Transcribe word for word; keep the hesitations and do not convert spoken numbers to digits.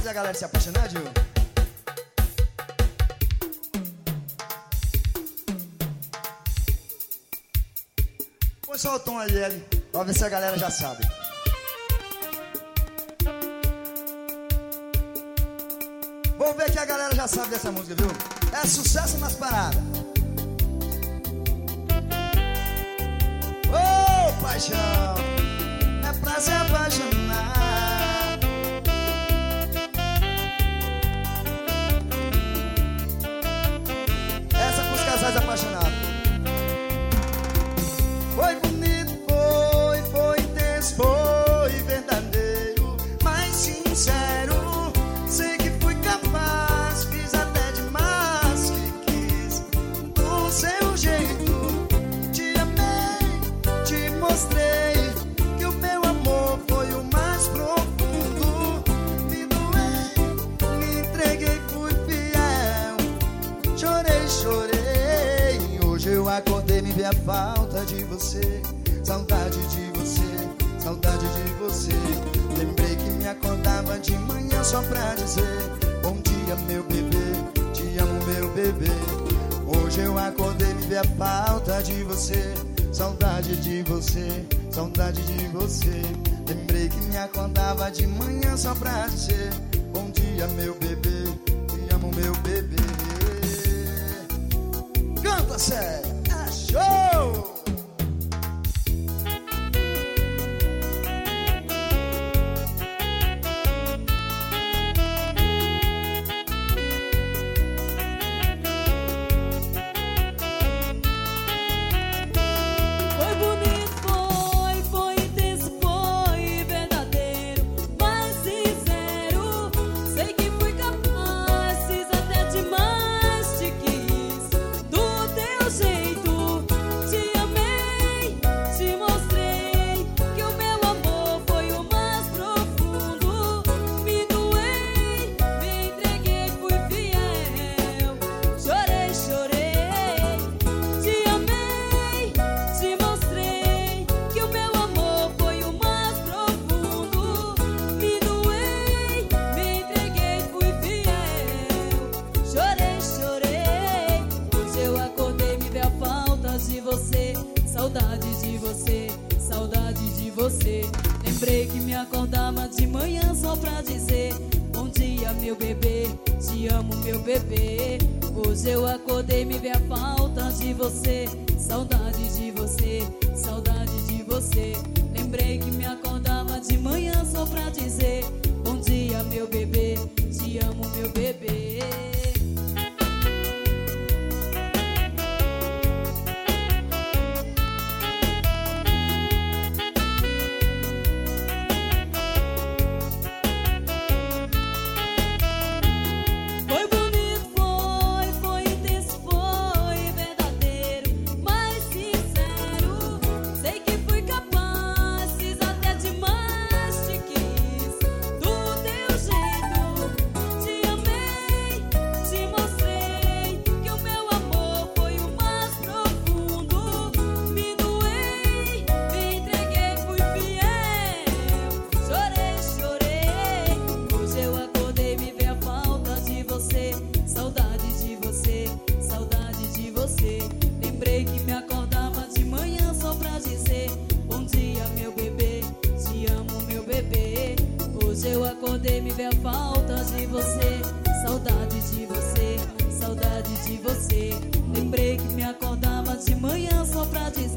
fazer a galera se apaixonar, Diogo? Põe só o tom aí, Eli, pra ver se a galera já sabe. Vamos ver que a galera já sabe dessa música, viu? É sucesso nas paradas. Ô, oh, paixão, é pra se apaixonar. Essa pros casais apaixonados. Foi bonito, foi, foi intenso, foi verdadeiro, mas sincero. Sei que fui capaz, fiz até demais que quis. Do seu jeito, te amei, te mostrei que o meu amor foi o mais profundo. Me doei, me entreguei, fui fiel. Chorei, chorei. Hoje eu acordei, me vi a falta de você. Saudade de você, saudade de você. Lembrei que me acordava de manhã só pra dizer: bom dia, meu bebê, te amo, meu bebê. Hoje eu acordei, me vi a falta de você. Saudade de você, saudade de você. Lembrei que me acordava de manhã só pra dizer: bom dia, meu bebê, te amo, meu bebê. Canta, sério, é show! Saudade de você, saudade de você. Lembrei que me acordava de manhã só pra dizer: bom dia, meu bebê, te amo, meu bebê. Hoje eu acordei, me vi a falta de você. Saudade de você, saudade de você. Lembrei que me acordava de manhã só pra dizer: bom dia, meu bebê, te amo, meu bebê. Lembrei que me acordava de manhã só pra dizer: bom dia, meu bebê, te amo, meu bebê. Hoje eu acordei, me vi a falta de você. Saudade de você, saudade de você. Lembrei que me acordava de manhã só pra dizer: